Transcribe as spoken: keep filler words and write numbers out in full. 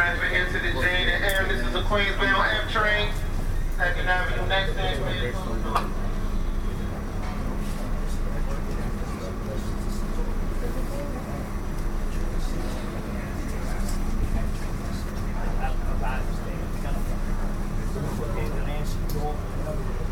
Management here to the Jane and M. This is a Queensbound F train. Second Avenue, next exit. I don't know if I understand.